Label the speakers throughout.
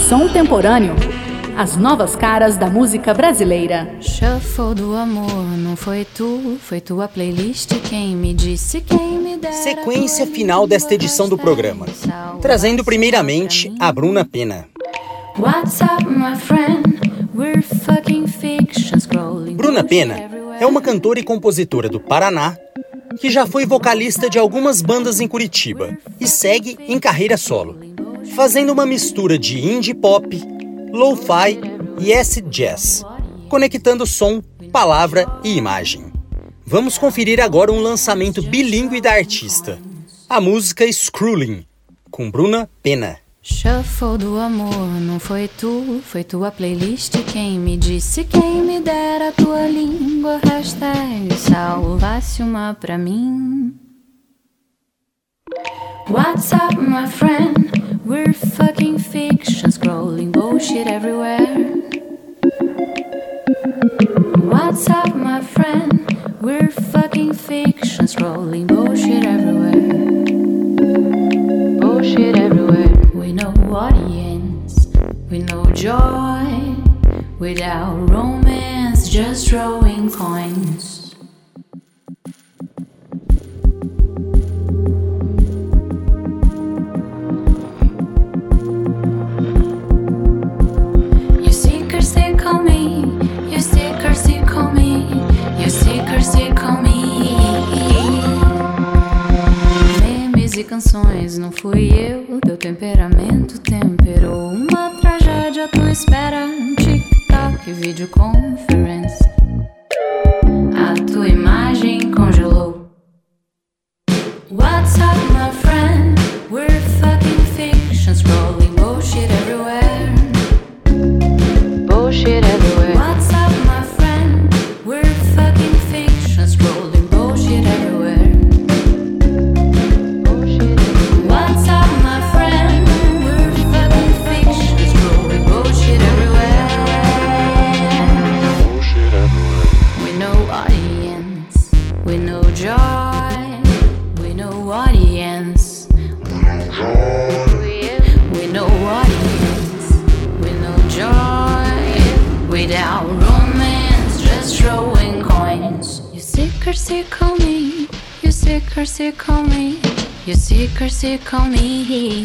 Speaker 1: Contemporâneo. As novas caras da música brasileira.
Speaker 2: Shuffle do amor, não foi tua playlist quem me disse, quem me dera.
Speaker 3: Sequência final desta edição do programa, trazendo primeiramente a Bruna Pena.
Speaker 2: What's up, my friend? We're fucking fiction scrolling.
Speaker 3: Bruna Pena é uma cantora e compositora do Paraná que já foi vocalista de algumas bandas em Curitiba e segue em carreira solo, fazendo uma mistura de indie pop, lo-fi e acid jazz, conectando som, palavra e imagem. Vamos conferir agora um lançamento bilíngue da artista, a música Scrolling, com Bruna Pena.
Speaker 2: Shuffle do amor, não foi tua playlist quem me disse, quem me dera a tua língua, hashtag salvasse uma pra mim. What's up, my friend? We're fucking fiction, scrolling bullshit everywhere. What's up, my friend? We're fucking fiction, scrolling bullshit everywhere. Bullshit everywhere. We know audience, we know joy, without romance, just throwing coins. Canções, não fui eu, teu temperamento temperou uma tragédia à tua espera, TikTok, videoconference, a tua imagem congelou. What's up, my friend? We're fucking fiction, scrolling bullshit everywhere. Bullshit everywhere. What's up, my friend? We're fucking fiction, scrolling bullshit everywhere. Sick on me, you sick on me, you sick on me,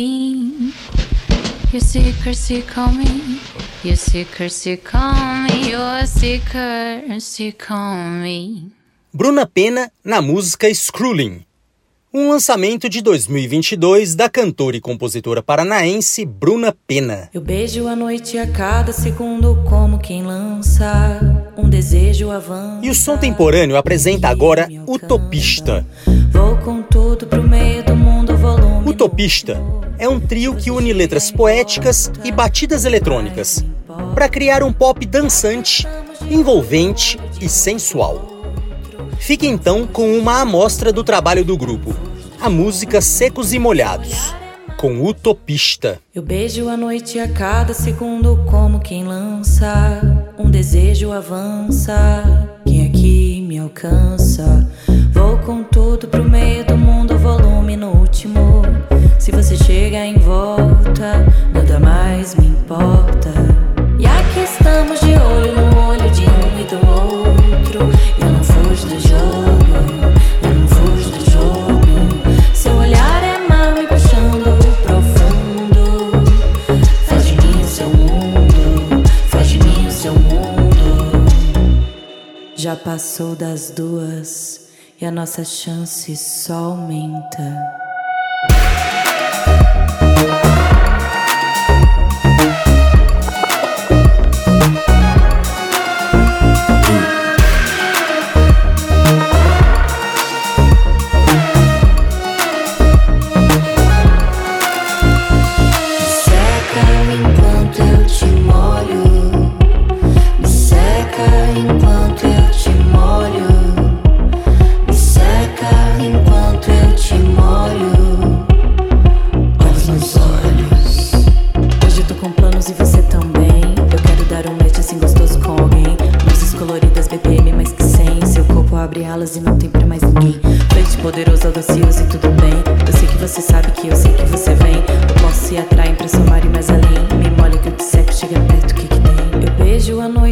Speaker 2: you sick on me, you sick on me, you're sick on me.
Speaker 3: Bruna Pena na música Scrolling, um lançamento de 2022 da cantora e compositora paranaense Bruna Pena.
Speaker 4: Eu beijo a noite a cada segundo como quem lança um desejo avança.
Speaker 3: E o Som Temporâneo apresenta agora Utopista.
Speaker 4: Vou com tudo pro meio do mundo, volume.
Speaker 3: Utopista é um trio que une letras poéticas e batidas eletrônicas para criar um pop dançante, envolvente e sensual. Fique então com uma amostra do trabalho do grupo, a música Secos e Molhados, com Utopista.
Speaker 4: Eu beijo a noite a cada segundo como quem lança um desejo avança, quem aqui me alcança. Vou com tudo pro meio do mundo, volume no último. Se você chega em volta, nada mais me importa. E aqui estamos de olho no olho de um e do outro. Eu não fujo do jogo, eu não fujo do jogo. Seu olhar é mau e puxando profundo. Faz de mim o seu mundo, faz de mim o seu mundo. Já passou das 2 e a nossa chance só aumenta.
Speaker 5: Enquanto eu te molho.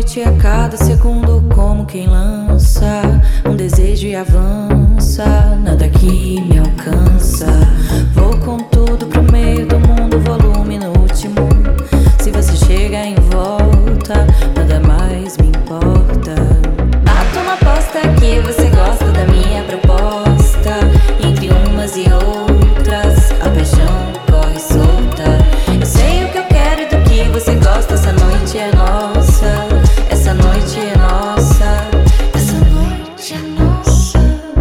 Speaker 4: noite a cada segundo, como quem lança um desejo e avança. Nada que me alcança. Vou com tudo pro meio do mundo, volume no último. Se você chega em volta, nada mais me importa. Bato uma aposta que você gosta da minha proposta. Entre umas e outras, a paixão corre solta. Eu sei o que eu quero e do que você gosta. Essa noite é nossa, essa noite é nossa, essa noite é nossa.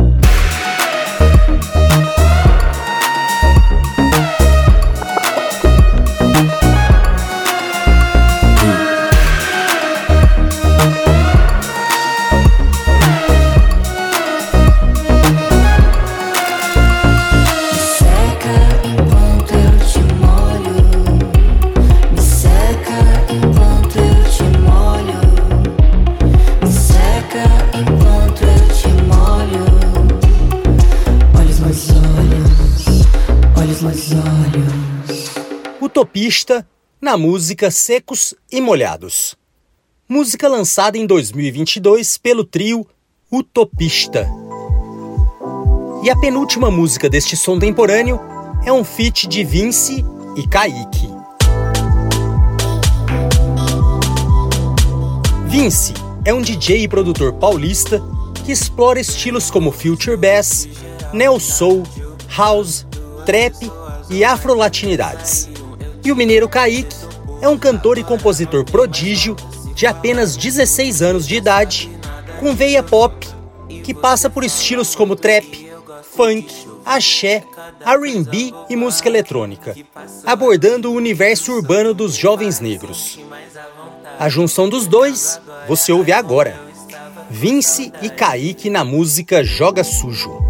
Speaker 3: Utopista, na música Secos e Molhados. Música lançada em 2022 pelo trio Utopista. E a penúltima música deste som temporâneo é um feat de Vince e Kaique. Vince é um DJ e produtor paulista que explora estilos como Future Bass, Neo Soul, House, Trap e Afro-Latinidades. E o mineiro Kaique é um cantor e compositor prodígio de apenas 16 anos de idade, com veia pop, que passa por estilos como trap, funk, axé, R&B e música eletrônica, abordando o universo urbano dos jovens negros. A junção dos dois você ouve agora. Vince e Kaique na música Joga Sujo.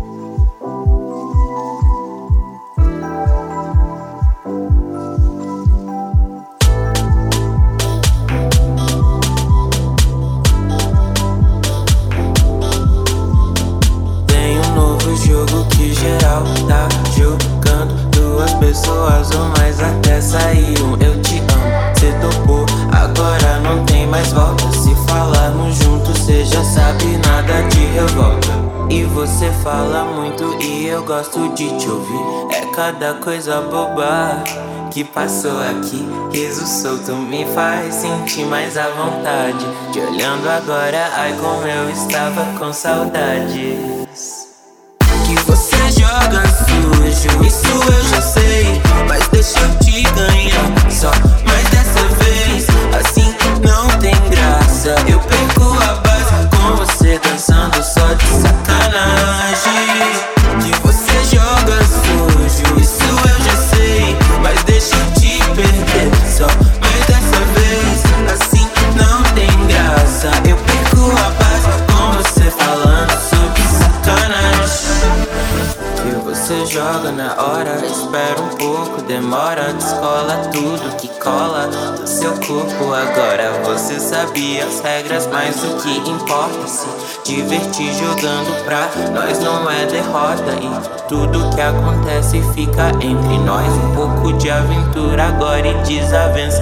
Speaker 5: Tá jogando, duas pessoas ou mais até sair um eu te amo. Cê topou, agora não tem mais volta. Se falarmos juntos, cê já sabe, nada de revolta. E você fala muito e eu gosto de te ouvir. É cada coisa boba que passou aqui. Riso solto me faz sentir mais à vontade. Te olhando agora, ai como eu estava com saudades. Que você joga sujo, isso eu já sei, mas deixa eu te ganhar só mais dessa vez. Assim não tem graça, eu perco a base com você dançando só de sacanagem. Que você joga sujo, isso eu já sei, mas deixa eu te perder só mais dessa vez. Assim não tem graça, eu perco a base com você falando sobre sacanagem. Que você joga na hora, espera um pouco, demora, descola tudo que cola do seu corpo. Agora você sabia as regras, mas o que importa, se divertir jogando pra nós não é derrota. E tudo que acontece fica entre nós, um pouco de aventura agora e desavença.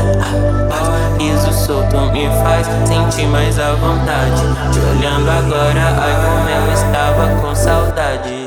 Speaker 5: Riso solto me faz sentir mais à vontade. Te olhando agora, ai como eu estava com saudade.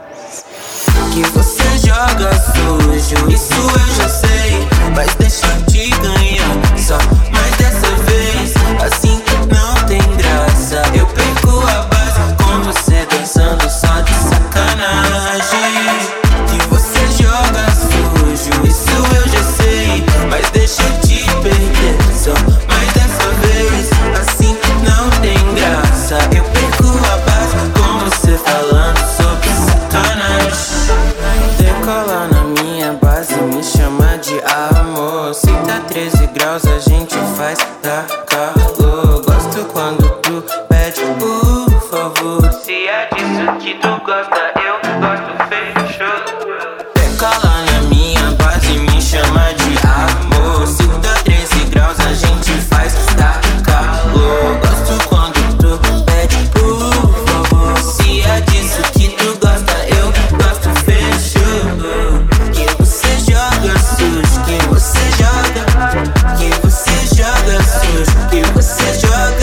Speaker 5: Que você joga sujo, isso eu já sei, mas deixa eu te ganhar só mais dessa vez. Assim não tem graça, eu perco a base com você dançando só de sacanagem. Que você joga sujo, isso eu já sei, mas deixa eu te perder só mais dessa vez. Assim não tem graça, eu perco a base com você falando sobre sacanagem. Decola na minha base, me chama de amor. Se tá 13 graus a gente faz dar calor. Gosto quando tu pede por favor. Se é disso que tu gosta, eu gosto, fechou. Decola na minha base, me chama de amor. Se tá 13 graus a gente faz dar calor. Gosto quando tu pede por favor. Se é disso que tu gosta, eu gosto, fechou. Que você joga sujo, que você joga. Que você joga sujo, que você joga.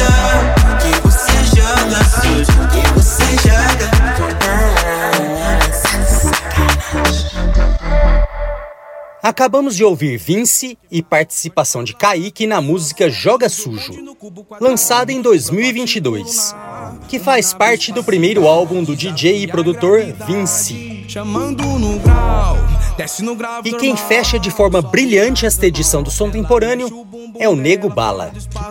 Speaker 3: Acabamos de ouvir Vinci e participação de Kaique na música Joga Sujo, lançada em 2022, que faz parte do primeiro álbum do DJ e produtor Vinci. E quem fecha de forma brilhante esta edição do Som Temporâneo é o Nego Bala.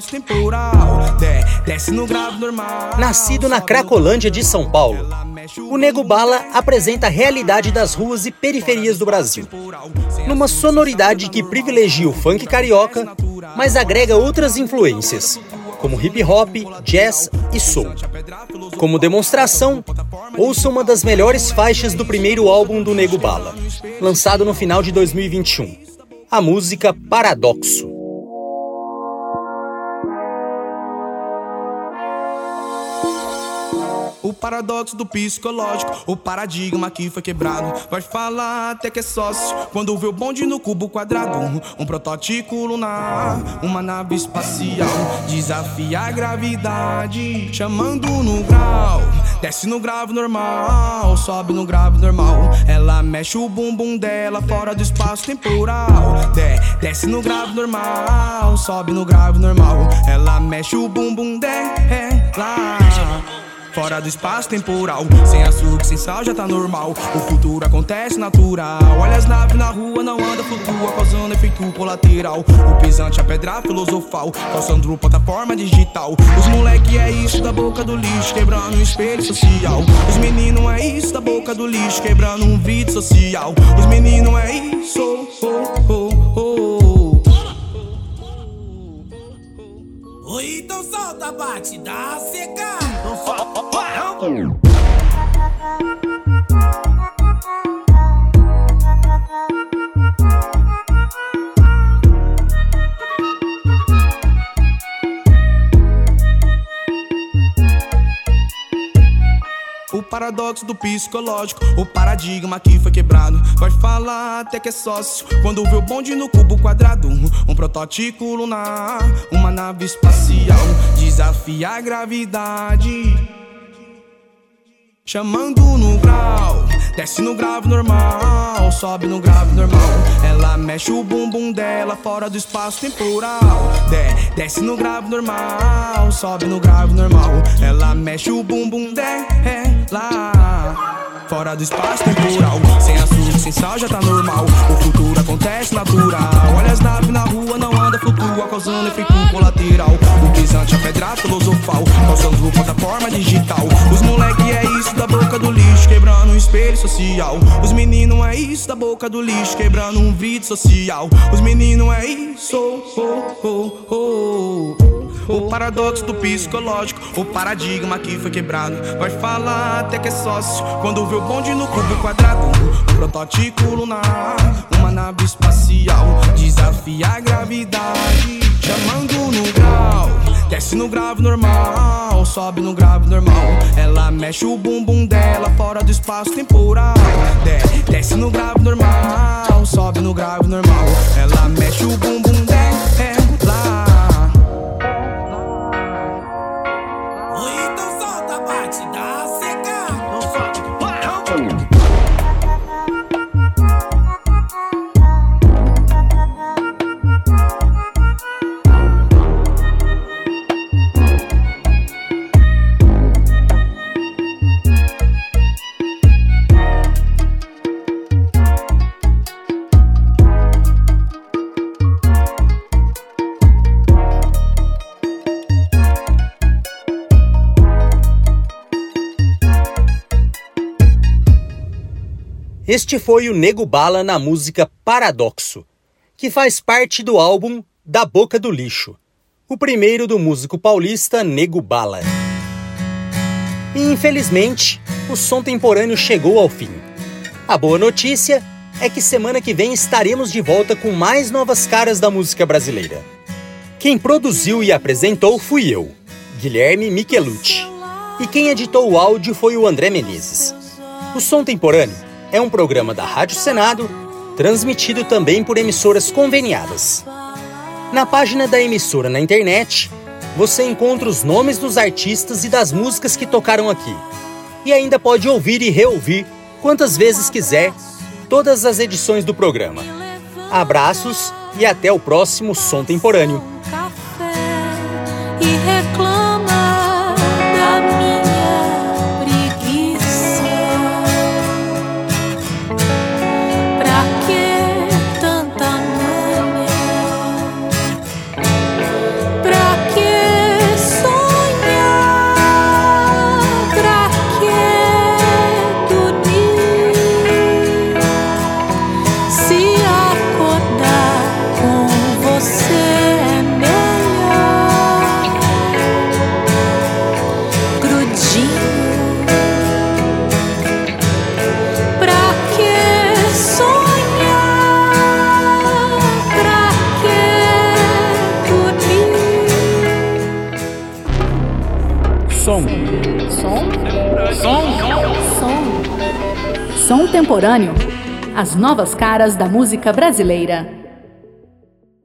Speaker 3: Nascido na Cracolândia de São Paulo, o Nego Bala apresenta a realidade das ruas e periferias do Brasil, numa sonoridade que privilegia o funk carioca, mas agrega outras influências, como hip hop, jazz e soul. Como demonstração, ouça uma das melhores faixas do primeiro álbum do Nego Bala, lançado no final de 2021, a música Paradoxo.
Speaker 6: O paradoxo do psicológico, o paradigma que foi quebrado. Vai falar até que é sócio quando vê o bonde no cubo quadrado. Um protótipo lunar, uma nave espacial, desafia a gravidade, chamando no grau. Desce no grave normal, sobe no grave normal. Ela mexe o bumbum dela fora do espaço temporal. Desce no grave normal, sobe no grave normal. Ela mexe o bumbum dela fora do espaço temporal. Sem açúcar, sem sal, já tá normal. O futuro acontece natural. Olha as naves na rua, não anda, flutua, causando efeito colateral. O pisante, a pedra filosofal, causando plataforma digital. Os moleque é isso da boca do lixo, quebrando um espelho social. Os meninos é isso da boca do lixo, quebrando um vídeo social. Os meninos é isso, Oi, então solta, bate, dá seca. O paradoxo do psicológico, o paradigma que foi quebrado. Vai falar até que é sócio quando vê o bonde no cubo quadrado. Um protótipo lunar, uma nave espacial, desafia a gravidade, chamando no grau. Desce no grave normal, sobe no grave normal. Ela mexe o bumbum dela fora do espaço temporal. Desce no grave normal, sobe no grave normal. Ela mexe o bumbum dela fora do espaço temporal. Sem açúcar, sem sal, já tá normal. O futuro acontece natural. Olha as naves na rua, não anda, flutua, causando efeito colateral. O pisante, a pedra filosofal, causando plataforma digital. Os moleque é isso da boca do lixo, quebrando um espelho social. Os meninos é isso da boca do lixo, quebrando um vídeo social. Os meninos é isso, O paradoxo do psicológico, o paradigma que foi quebrado. Vai falar até que é sócio quando vê o bonde no cubo quadrado. Um protótipo lunar, uma nave espacial, desafia a gravidade, chamando no grau. Desce no grave normal, sobe no grave normal. Ela mexe o bumbum dela fora do espaço temporal. Desce no grave normal, sobe no grave normal. Ela mexe o bumbum dela.
Speaker 3: Este foi o Nego Bala na música Paradoxo, que faz parte do álbum Da Boca do Lixo, o primeiro do músico paulista Nego Bala. E infelizmente, o Som Temporâneo chegou ao fim. A boa notícia é que semana que vem estaremos de volta com mais novas caras da música brasileira. Quem produziu e apresentou fui eu, Guilherme Michelucci, e quem editou o áudio foi o André Menezes. O Som Temporâneo é um programa da Rádio Senado, transmitido também por emissoras conveniadas. Na página da emissora na internet, você encontra os nomes dos artistas e das músicas que tocaram aqui. E ainda pode ouvir e reouvir, quantas vezes quiser, todas as edições do programa. Abraços e até o próximo Som Temporâneo.
Speaker 4: E reclama da minha preguiça. Pra que tanta manha? Pra que sonhar? Pra que dormir? Se acordar com você é melhor. Grudinho. Pra que sonhar? Pra que dormir?
Speaker 1: Som. Som Temporâneo. As novas caras da música brasileira.